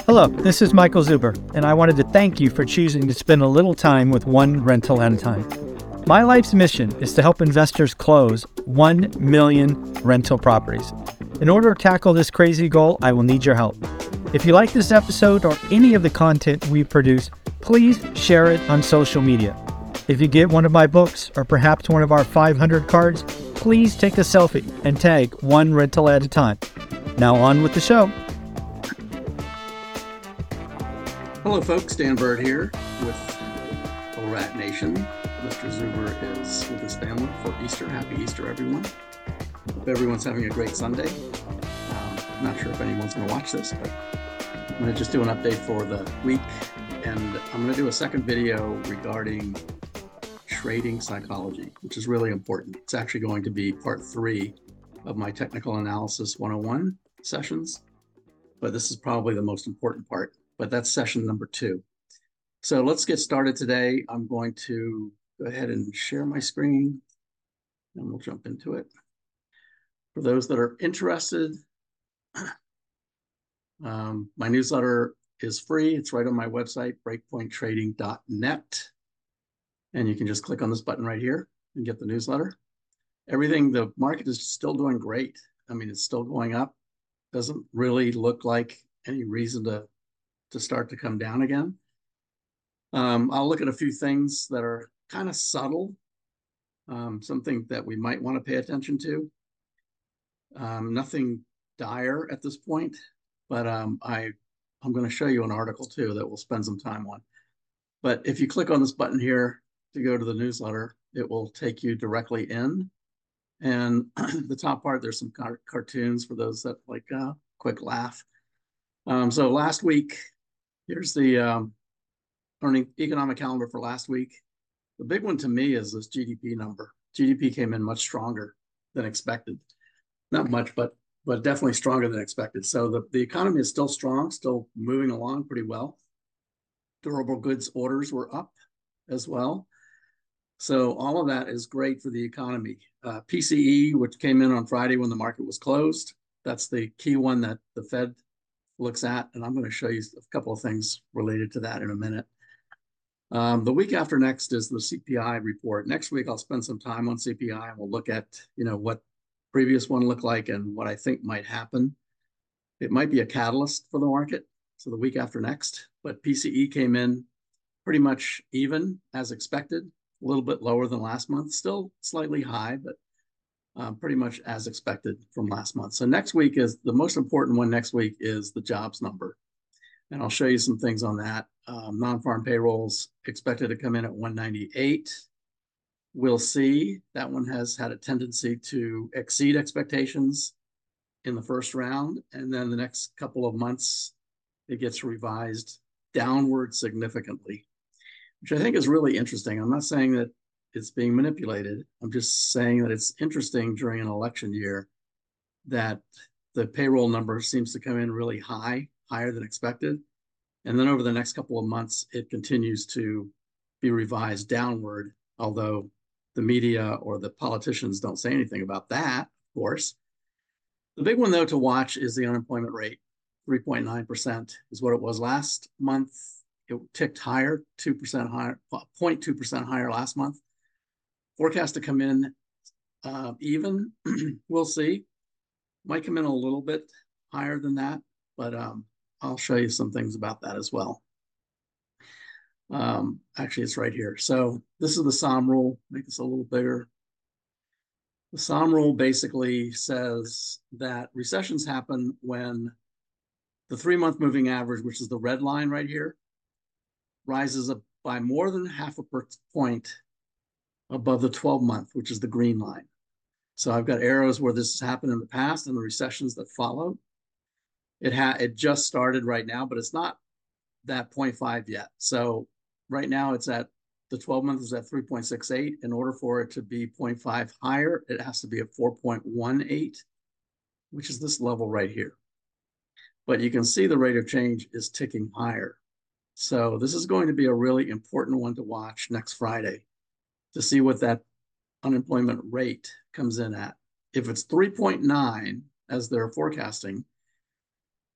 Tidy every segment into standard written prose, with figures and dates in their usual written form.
Hello, this is Michael Zuber, and I wanted to thank you for choosing to spend a little time with one rental at a time. My life's mission is to help investors close 1 million rental properties. In order to tackle this crazy goal, I will need your help. If you like this episode or any of the content we produce, please share it on social media. If you get one of my books or perhaps one of our 500 cards, please take a selfie and tag one rental at a time. Now on with the show. Hello folks, Dan Bird here with ORAT Nation. Mr. Zuber is with his family for Easter. Happy Easter, everyone. Hope everyone's having a great Sunday. Not sure if anyone's going to watch this, but I'm going to just do an update for the week. And I'm going to do a second video regarding trading psychology, which is really important. It's actually going to be part 3 of my Technical Analysis 101 sessions, but this is probably the most important part. But that's session number 2. So let's get started today. I'm going to go ahead and share my screen and we'll jump into it. For those that are interested, my newsletter is free. It's right on my website, breakpointtrading.net. And you can just click on this button right here and get the newsletter. The market is still doing great. I mean, it's still going up. Doesn't really look like any reason to start to come down again. I'll look at a few things that are kind of subtle, something that we might want to pay attention to. Nothing dire at this point, but I'm going to show you an article too that we'll spend some time on. But if you click on this button here to go to the newsletter, it will take you directly in. And the top part, there's some cartoons for those that like a quick laugh. So last week, here's the economic calendar for last week. The big one to me is this GDP number. GDP came in much stronger than expected. Not much, but definitely stronger than expected. So the economy is still strong, still moving along pretty well. Durable goods orders were up as well. So all of that is great for the economy. PCE, which came in on Friday when the market was closed, that's the key one that the Fed looks at, and I'm going to show you a couple of things related to that in a minute. The week after next is the CPI report. Next week, I'll spend some time on CPI, and we'll look at what previous one looked like and what I think might happen. It might be a catalyst for the market, so the week after next. But PCE came in pretty much even as expected, a little bit lower than last month, still slightly high, but pretty much as expected from last month. So next week is the most important one. Next week is the jobs number. And I'll show you some things on that. Non-farm payrolls expected to come in at 198. We'll see. That one has had a tendency to exceed expectations in the first round. And then the next couple of months, it gets revised downward significantly, which I think is really interesting. I'm not saying that it's being manipulated. I'm just saying that it's interesting during an election year that the payroll number seems to come in really high, higher than expected. And then over the next couple of months, it continues to be revised downward, although the media or the politicians don't say anything about that, of course. The big one, though, to watch is the unemployment rate. 3.9% is what it was last month. It ticked higher, 2% higher, 0.2% higher last month. Forecast to come in even. We'll see. Might come in a little bit higher than that, but I'll show you some things about that as well. Actually, it's right here. So this is the SOM rule. Make this a little bigger. The SOM rule basically says that recessions happen when the 3-month moving average, which is the red line right here, rises up by more than half a point above the 12-month, which is the green line. So I've got arrows where this has happened in the past and the recessions that followed. It just started right now, but it's not that 0.5 yet. So right now it's at the 12-month is at 3.68. In order for it to be 0.5 higher, it has to be at 4.18, which is this level right here. But you can see the rate of change is ticking higher. So this is going to be a really important one to watch next Friday to see what that unemployment rate comes in at. If it's 3.9, as they're forecasting,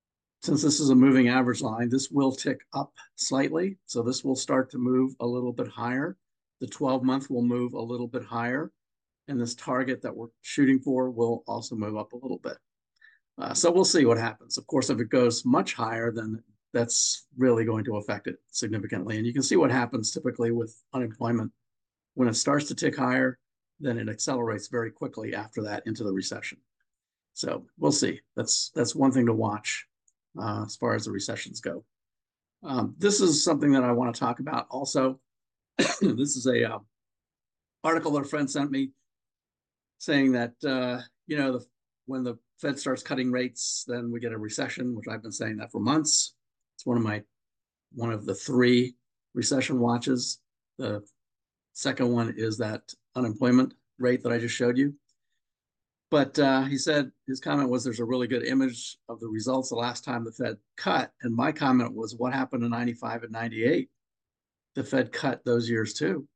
since this is a moving average line, this will tick up slightly. So this will start to move a little bit higher. The 12-month will move a little bit higher. And this target that we're shooting for will also move up a little bit. So we'll see what happens. Of course, if it goes much higher, then that's really going to affect it significantly. And you can see what happens typically with unemployment. When it starts to tick higher, then it accelerates very quickly after that into the recession. So we'll see. That's one thing to watch as far as the recessions go. This is something that I want to talk about also. This is a article that a friend sent me saying that, when the Fed starts cutting rates, then we get a recession, which I've been saying that for months. It's one of the 3 recession watches. The second one is that unemployment rate that I just showed you. But he said his comment was there's a really good image of the results the last time the Fed cut. And my comment was, what happened in 95 and 98? The Fed cut those years too.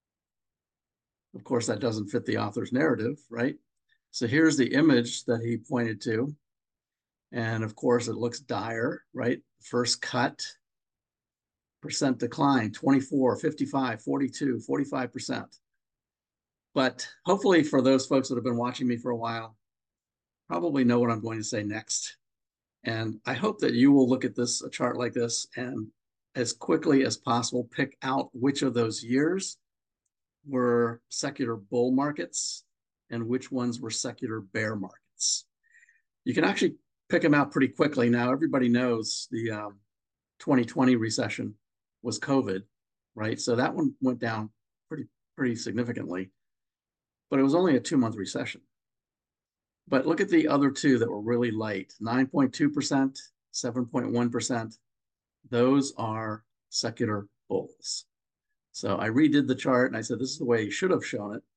Of course, that doesn't fit the author's narrative, right? So here's the image that he pointed to. And of course, it looks dire, right? First cut, percent decline, 24, 55, 42, 45%. But hopefully for those folks that have been watching me for a while, probably know what I'm going to say next. And I hope that you will look at a chart like this, and as quickly as possible, pick out which of those years were secular bull markets and which ones were secular bear markets. You can actually pick them out pretty quickly. Now, everybody knows the 2020 recession was COVID, right? So that one went down pretty significantly, but it was only a 2-month recession. But look at the other 2 that were really light, 9.2%, 7.1%. Those are secular bulls. So I redid the chart and I said, this is the way you should have shown it.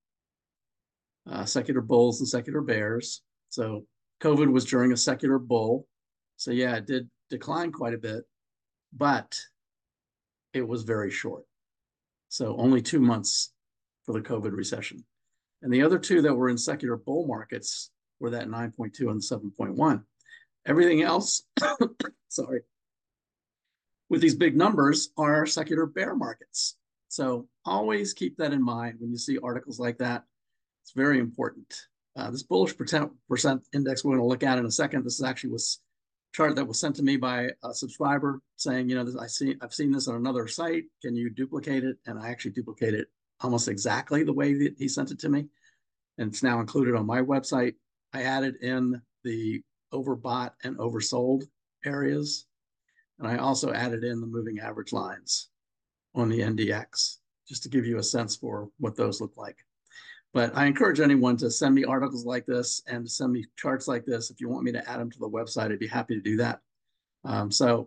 Secular bulls and secular bears. So COVID was during a secular bull. So yeah, it did decline quite a bit, but it was very short. So only 2 months for the COVID recession. And the other 2 that were in secular bull markets were that 9.2 and 7.1. Everything else, sorry, with these big numbers are secular bear markets. So always keep that in mind when you see articles like that. It's very important. This bullish percent index we're going to look at in a second. This is actually was a chart that was sent to me by a subscriber saying, I've seen this on another site. Can you duplicate it? And I actually duplicated it almost exactly the way that he sent it to me. And it's now included on my website. I added in the overbought and oversold areas. And I also added in the moving average lines on the NDX, just to give you a sense for what those look like. But I encourage anyone to send me articles like this and to send me charts like this. If you want me to add them to the website, I'd be happy to do that. So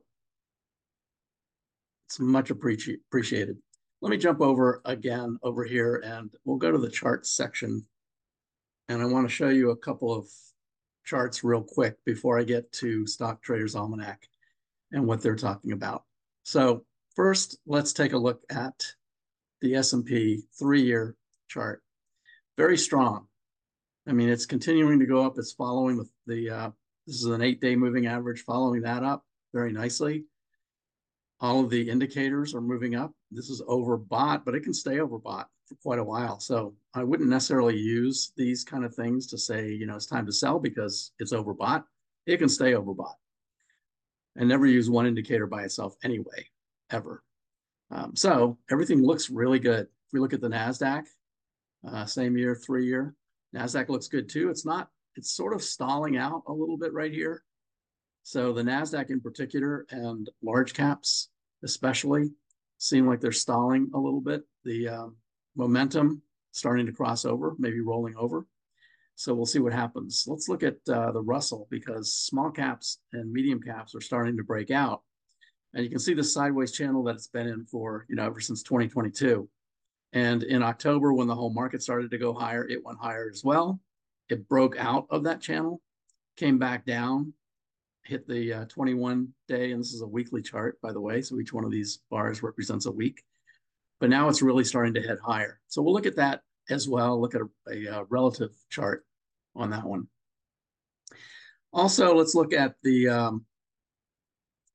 it's much appreciated. Let me jump over here and we'll go to the charts section. And I want to show you a couple of charts real quick before I get to Stock Traders Almanac and what they're talking about. So first, let's take a look at the S&P 3-year chart. Very strong. I mean, it's continuing to go up. It's following this is an 8-day moving average, following that up very nicely. All of the indicators are moving up. This is overbought, but it can stay overbought for quite a while. So I wouldn't necessarily use these kind of things to say, it's time to sell because it's overbought. It can stay overbought. And never use one indicator by itself anyway, ever. So everything looks really good. If we look at the NASDAQ, same year, 3-year, NASDAQ looks good too. It's sort of stalling out a little bit right here. So the NASDAQ in particular and large caps especially seem like they're stalling a little bit. The momentum starting to cross over, maybe rolling over. So we'll see what happens. Let's look at the Russell, because small caps and medium caps are starting to break out. And you can see the sideways channel that it's been in for, ever since 2022. And in October, when the whole market started to go higher, it went higher as well. It broke out of that channel, came back down, hit the 21-day, and this is a weekly chart, by the way, so each one of these bars represents a week. But now it's really starting to head higher. So we'll look at that as well, look at a relative chart on that one. Also, let's look at the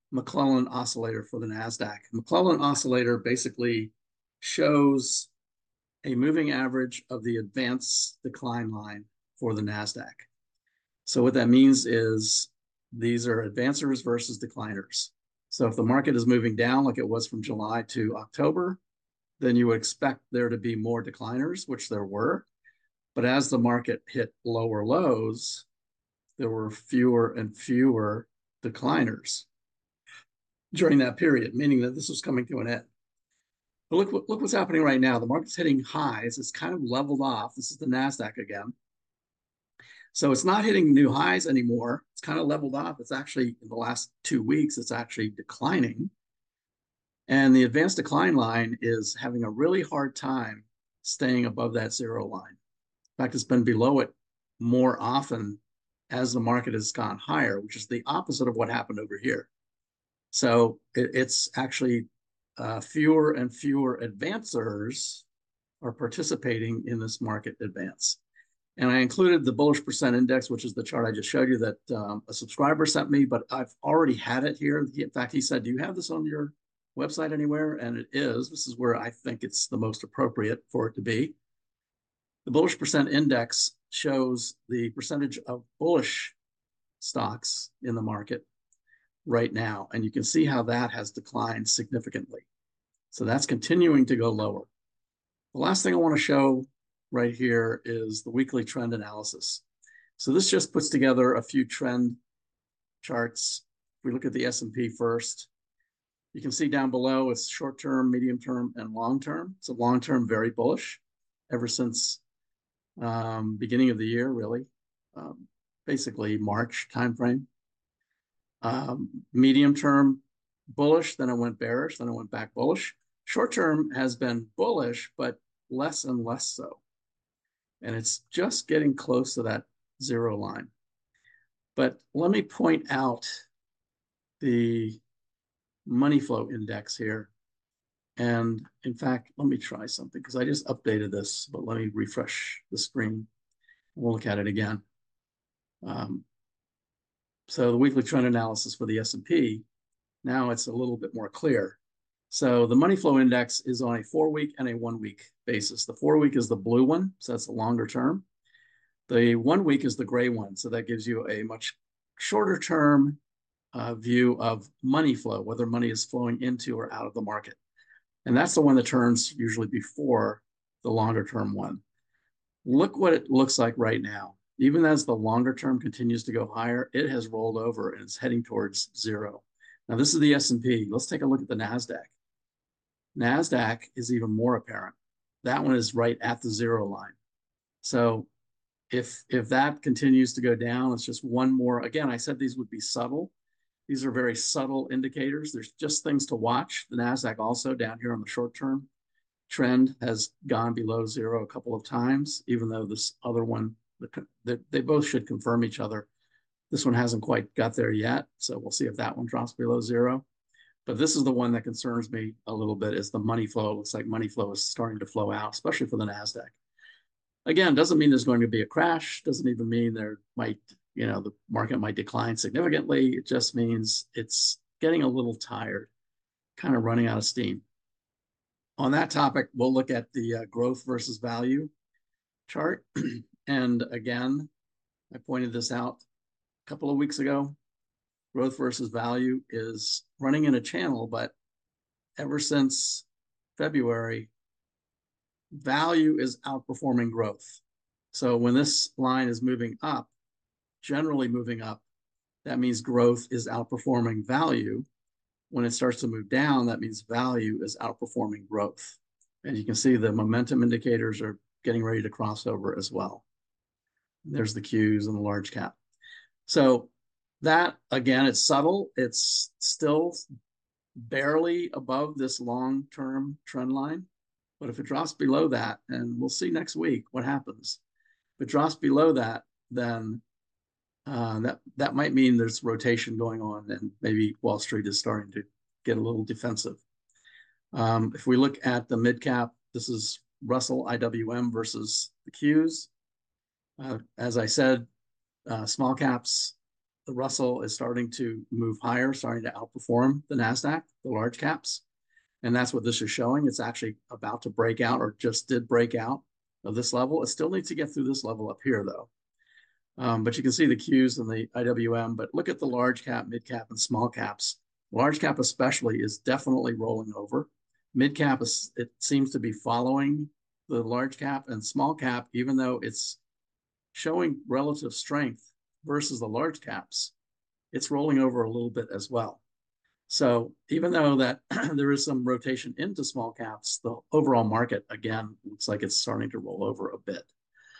McClellan oscillator for the NASDAQ. McClellan oscillator basically shows a moving average of the advance decline line for the NASDAQ. So what that means is these are advancers versus decliners. So if the market is moving down like it was from July to October, then you would expect there to be more decliners, which there were. But as the market hit lower lows, there were fewer and fewer decliners during that period, meaning that this was coming to an end. But look what's happening right now. The market's hitting highs. It's kind of leveled off. This is the NASDAQ again. So it's not hitting new highs anymore. It's kind of leveled off. It's actually, in the last 2 weeks, it's actually declining. And the advanced decline line is having a really hard time staying above that zero line. In fact, it's been below it more often as the market has gone higher, which is the opposite of what happened over here. So it's actually fewer and fewer advancers are participating in this market advance. And I included the bullish percent index, which is the chart I just showed you that a subscriber sent me, but I've already had it here. In fact, he said, do you have this on your website anywhere? And it is. This is where I think it's the most appropriate for it to be. The bullish percent index shows the percentage of bullish stocks in the market right now. And you can see how that has declined significantly. So that's continuing to go lower. The last thing I want to show right here is the weekly trend analysis. So this just puts together a few trend charts. If we look at the S&P first, you can see down below it's short-term, medium-term, and long-term. So long-term, very bullish ever since beginning of the year, really, basically March timeframe. Medium-term, bullish, then it went bearish, then it went back bullish. Short-term has been bullish, but less and less so. And it's just getting close to that zero line. But let me point out the money flow index here. And in fact, let me try something because I just updated this, but let me refresh the screen. We'll look at it again. So the weekly trend analysis for the S&P, now it's a little bit more clear. So the money flow index is on a 4-week and a 1-week basis. The 4-week is the blue one, so that's the longer term. The 1-week is the gray one, so that gives you a much shorter term view of money flow, whether money is flowing into or out of the market. And that's the one that turns usually before the longer term one. Look what it looks like right now. Even as the longer term continues to go higher, it has rolled over and it's heading towards zero. Now this is the S&P. Let's take a look at the NASDAQ. NASDAQ is even more apparent. That one is right at the zero line. So if that continues to go down, it's just one more. Again, I said these would be subtle. These are very subtle indicators. There's just things to watch. The NASDAQ also down here on the short term trend has gone below zero a couple of times, even though this other one, they both should confirm each other. This one hasn't quite got there yet. So we'll see if that one drops below zero. But this is the one that concerns me a little bit is the money flow. It looks like money flow is starting to flow out, especially for the NASDAQ. Again, doesn't mean there's going to be a crash. Doesn't even mean there might, the market might decline significantly. It just means it's getting a little tired, kind of running out of steam. On that topic, we'll look at the growth versus value chart. And again, I pointed this out a couple of weeks ago. Growth versus value is running in a channel, but ever since February, value is outperforming growth. So when this line is moving up, generally moving up, that means growth is outperforming value. When it starts to move down, that means value is outperforming growth. And you can see the momentum indicators are getting ready to cross over as well. There's the Qs and the large cap. So that, again, it's subtle. It's still barely above this long-term trend line. But if it drops below that, and we'll see next week what happens. If it drops below that, then that might mean there's rotation going on and maybe Wall Street is starting to get a little defensive. If we look at the mid-cap, this is Russell IWM versus the Qs. As I said, small caps the Russell is starting to move higher, starting to outperform the NASDAQ, the large caps. And that's what this is showing. It's actually about to break out, or just did break out of this level. It still needs to get through this level up here, though. But you can see the Qs and the IWM. But look at the large cap, mid cap, and small caps. Large cap especially is definitely rolling over. Mid cap, it seems to be following the large cap, and small cap, even though it's showing relative strength versus the large caps, it's rolling over a little bit as well. So even though that there is some rotation into small caps, the overall market, again, looks like it's starting to roll over a bit.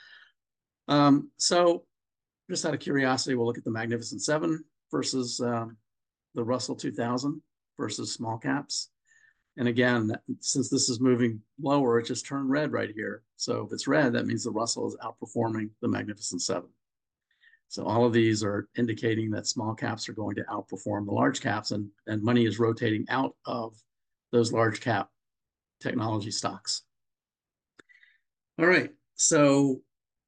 So just out of curiosity, we'll look at the Magnificent Seven versus the Russell 2000 versus small caps. And again, since this is moving lower, it just turned red right here. So if it's red, that means the Russell is outperforming the Magnificent Seven. So all of these are indicating that small caps are going to outperform the large caps, and money is rotating out of those large cap technology stocks. All right, so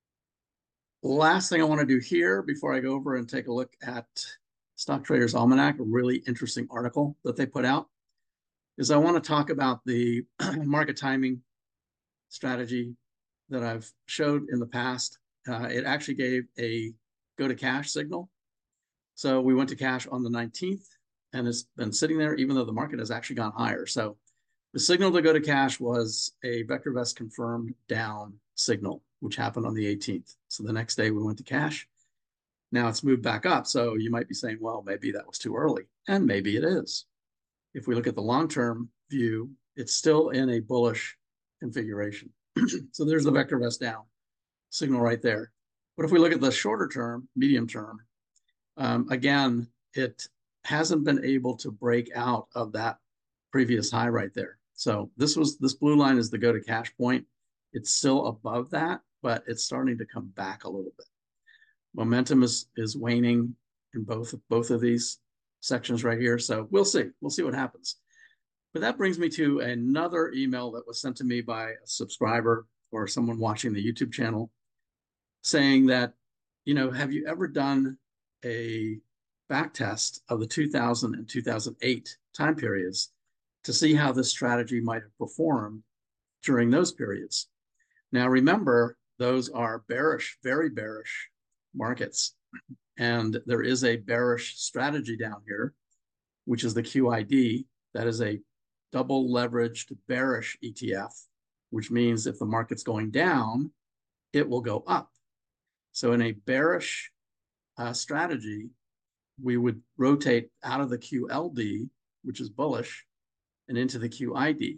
last thing I want to do here before I go over and take a look at Stock Traders Almanac, a really interesting article that they put out, is I want to talk about the market timing strategy that I've showed in the past. It actually gave a go to cash signal. So we went to cash on the 19th, and it's been sitting there even though the market has actually gone higher. So the signal to go to cash was a VectorVest confirmed down signal, which happened on the 18th. So the next day we went to cash. Now it's moved back up. So you might be saying, well, maybe that was too early. And maybe it is. If we look at the long-term view, it's still in a bullish configuration. So there's the VectorVest down signal right there. But if we look at the shorter term, medium term, again, it hasn't been able to break out of that previous high right there. So this blue line is the go to cash point. It's still above that, but it's starting to come back a little bit. Momentum is waning in both of these sections right here. So we'll see what happens. But that brings me to another email that was sent to me by a subscriber or someone watching the YouTube channel, saying that, have you ever done a back test of the 2000 and 2008 time periods to see how this strategy might have performed during those periods? Now, remember, those are bearish, very bearish markets. And there is a bearish strategy down here, which is the QID. That is a double leveraged bearish ETF, which means if the market's going down, it will go up. So in a bearish strategy, we would rotate out of the QLD, which is bullish, and into the QID.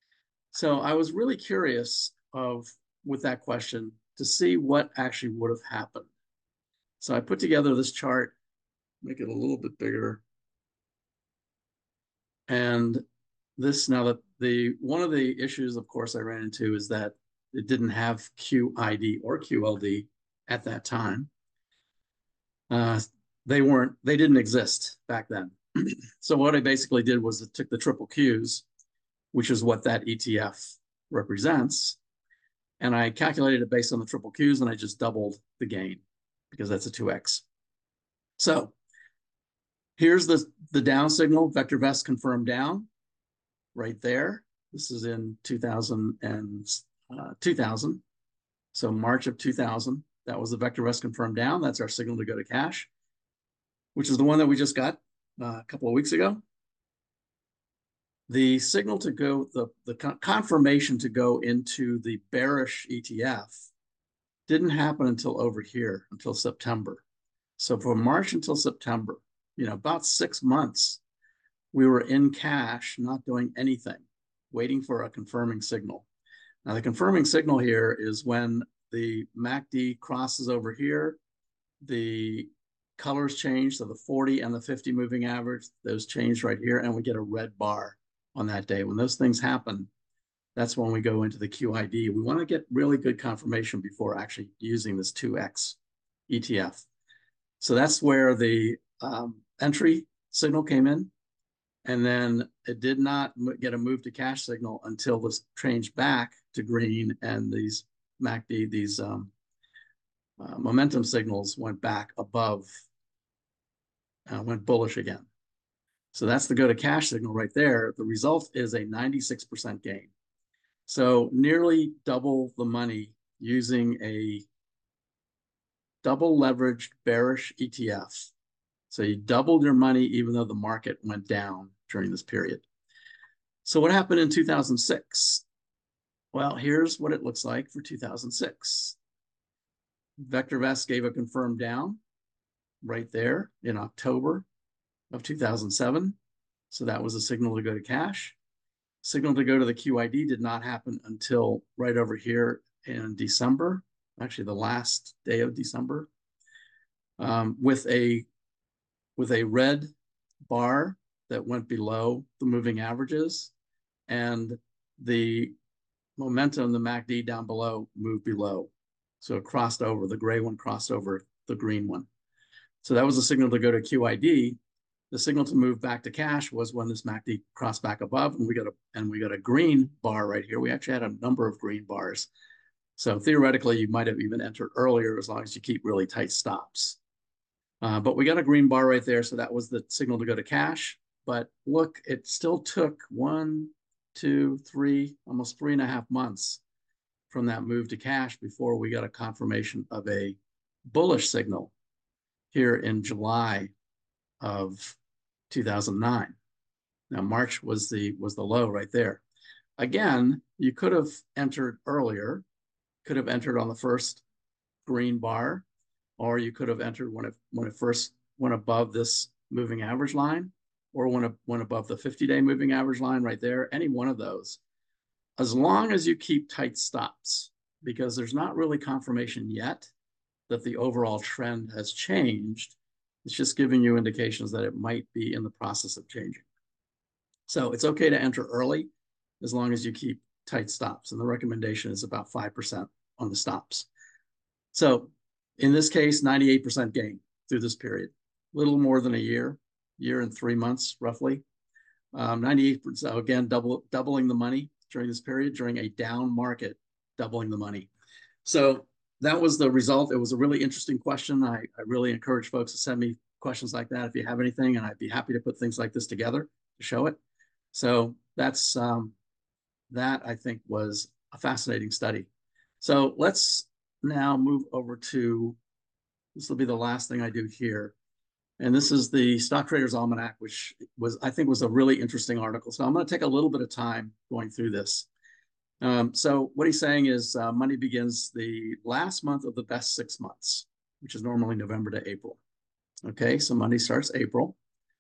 So I was really curious with that question to see what actually would have happened. So I put together this chart, make it a little bit bigger. And this, now that one of the issues, of course, I ran into is that it didn't have QID or QLD at that time. They didn't exist back then. So what I basically did was it took the triple Qs, which is what that ETF represents, and I calculated it based on the triple Qs, and I just doubled the gain because that's a 2x. So here's the down signal, VectorVest confirmed down right there. This is in 2000. So March of 2000, that was the VectorVest confirmed down. That's our signal to go to cash, which is the one that we just got a couple of weeks ago. The signal to go, the confirmation to go into the bearish ETF didn't happen until over here, until September. So from March until September, about 6 months, we were in cash, not doing anything, waiting for a confirming signal. Now, the confirming signal here is when the MACD crosses over here, the colors change, so the 40 and the 50 moving average, those change right here, and we get a red bar on that day. When those things happen, that's when we go into the QID. We want to get really good confirmation before actually using this 2X ETF. So that's where the entry signal came in. And then it did not get a move to cash signal until this changed back to green, and these MACD, these momentum signals went back above went bullish again. So that's the go to cash signal right there. The result is a 96% gain. So nearly double the money using a double leveraged bearish ETF. So you doubled your money even though the market went down during this period. So what happened in 2006? Well, here's what it looks like for 2006. VectorVest gave a confirmed down right there in October of 2007. So that was a signal to go to cash. Signal to go to the QID did not happen until right over here in December, actually the last day of December, with a red bar that went below the moving averages, and the momentum, the MACD down below, moved below. So it crossed over, the gray one crossed over the green one. So that was a signal to go to QID. The signal to move back to cash was when this MACD crossed back above, and we got a green bar right here. We actually had a number of green bars. So theoretically, you might have even entered earlier as long as you keep really tight stops. But we got a green bar right there, so that was the signal to go to cash. But look, it still took 1, 2, 3, almost 3.5 months from that move to cash before we got a confirmation of a bullish signal here in July of 2009. Now March was the low right there. Again, you could have entered earlier, could have entered on the first green bar, or you could have entered when it first went above this moving average line, or when it went above the 50-day moving average line right there. Any one of those, as long as you keep tight stops, because there's not really confirmation yet that the overall trend has changed. It's just giving you indications that it might be in the process of changing. So it's okay to enter early as long as you keep tight stops. And the recommendation is about 5% on the stops. So in this case, 98% gain through this period, a little more than a year and 3 months roughly. 98%, so again, doubling the money during this period, during a down market, doubling the money. So that was the result. It was a really interesting question. I really encourage folks to send me questions like that if you have anything, and I'd be happy to put things like this together to show it. So that's that, I think, was a fascinating study. So let's now move over to, this will be the last thing I do here. And this is the Stock Traders Almanac, which I think was a really interesting article. So I'm going to take a little bit of time going through this. So what he's saying is money begins the last month of the best 6 months, which is normally November to April. Okay, so money starts April.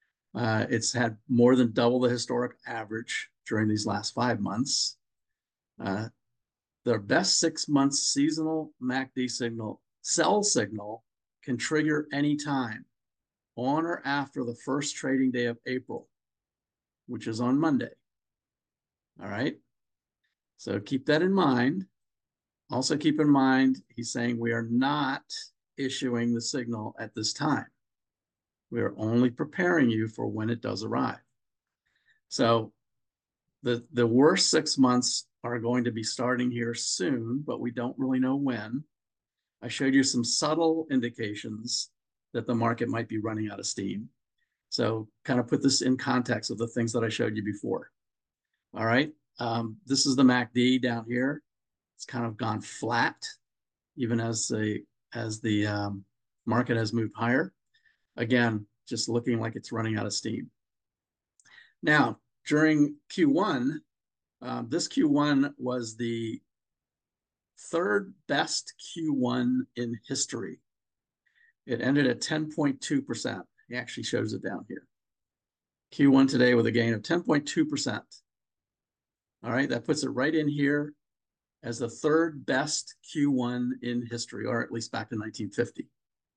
It's had more than double the historic average during these last 5 months. Their best 6 months seasonal MACD signal, sell signal, can trigger anytime on or after the first trading day of April, which is on Monday. All right. So keep that in mind. Also keep in mind, he's saying we are not issuing the signal at this time. We are only preparing you for when it does arrive. So the worst 6 months are going to be starting here soon, but we don't really know when. I showed you some subtle indications that the market might be running out of steam. So kind of put this in context of the things that I showed you before. All right. This is the MACD down here. It's kind of gone flat, even as the market has moved higher. Again, just looking like it's running out of steam. Now, during Q1, this Q1 was the third best Q1 in history. It ended at 10.2%. He actually shows it down here. Q1 today with a gain of 10.2%. All right, that puts it right in here as the third best Q1 in history, or at least back to 1950.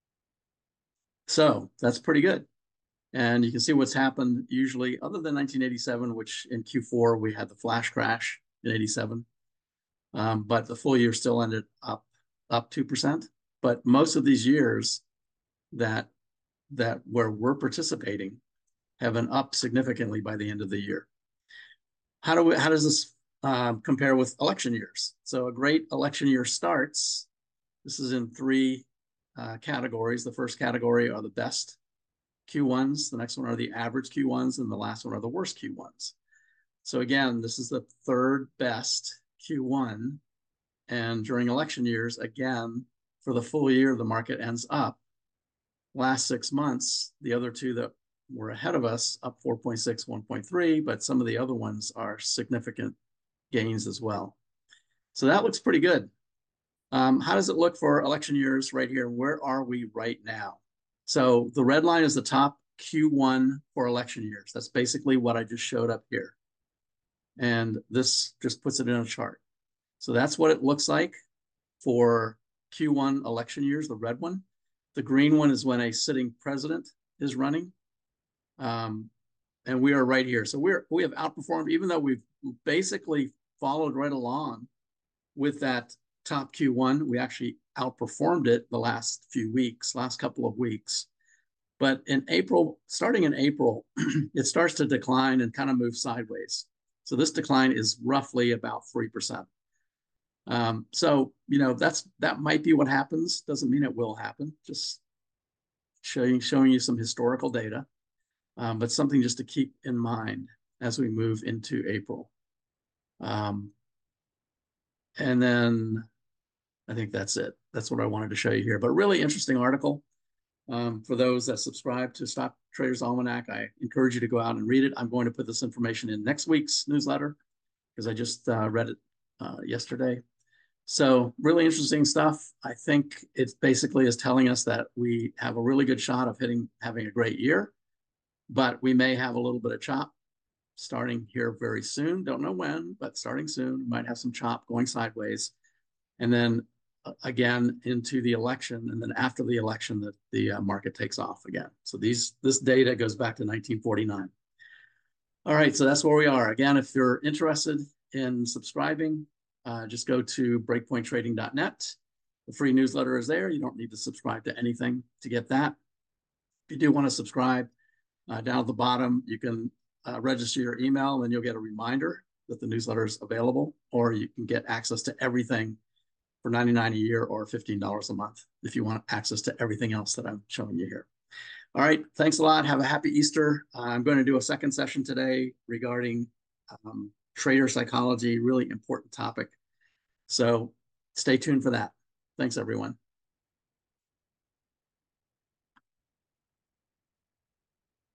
So that's pretty good. And you can see what's happened usually, other than 1987, which in Q4 we had the flash crash in 87. But the full year still ended up 2%. But most of these years that where we're participating have been up significantly by the end of the year. How does this compare with election years? So a great election year starts. This is in 3 categories. The first category are the best Q1s. The next one are the average Q1s, and the last one are the worst Q1s. So again, this is the third best Q1. And during election years, again, for the full year, the market ends up. Last 6 months, the other two that were ahead of us, up 4.6, 1.3, but some of the other ones are significant gains as well. So that looks pretty good. How does it look for election years right here? Where are we right now? So the red line is the top Q1 for election years. That's basically what I just showed up here. And this just puts it in a chart. So that's what it looks like for Q1 election years, the red one. The green one is when a sitting president is running. And we are right here. So we have outperformed, even though we've basically followed right along with that top Q1. We actually outperformed it the last few weeks, last couple of weeks. But in April, starting in April, it starts to decline and kind of move sideways. So this decline is roughly about 3%. So, you know, that might be what happens. Doesn't mean it will happen. Just showing you some historical data, but something just to keep in mind as we move into April. And then I think that's it. That's what I wanted to show you here. But really interesting article. For those that subscribe to Stock Traders Almanac, I encourage you to go out and read it. I'm going to put this information in next week's newsletter because I just read it yesterday. So really interesting stuff. I think it basically is telling us that we have a really good shot of having a great year, but we may have a little bit of chop starting here very soon. Don't know when, but starting soon. We might have some chop going sideways. And then again into the election, and then after the election, the market takes off again. So this data goes back to 1949. All right, so that's where we are. Again, if you're interested in subscribing, just go to breakpointtrading.net. The free newsletter is there. You don't need to subscribe to anything to get that. If you do want to subscribe, down at the bottom, you can register your email, and you'll get a reminder that the newsletter is available, or you can get access to everything for $99 a year or $15 a month if you want access to everything else that I'm showing you here. All right, thanks a lot. Have a happy Easter. I'm going to do a second session today regarding trader psychology, really important topic. So stay tuned for that. Thanks, everyone.